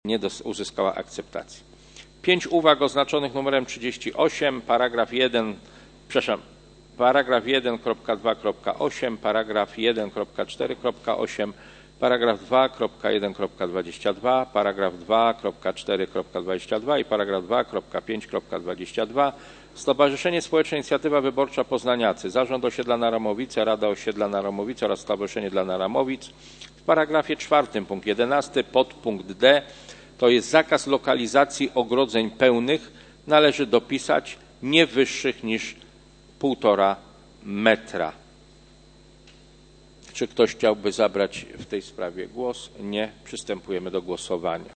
nie uzyskała akceptacji. 5 uwag oznaczonych numerem 38, paragraf 1.2.8, paragraf 1.4.8, paragraf 2.1.22, paragraf 2.4.22 i paragraf 2.5.22. Stowarzyszenie Społeczne Inicjatywa Wyborcza Poznaniacy, Zarząd Osiedla Naramowice, Rada Osiedla Naramowice oraz Stowarzyszenie dla Naramowic. W paragrafie 4 punkt 11 podpunkt D, to jest zakaz lokalizacji ogrodzeń pełnych, należy dopisać nie wyższych niż 1,5 metra. Czy ktoś chciałby zabrać w tej sprawie głos? Nie. Przystępujemy do głosowania.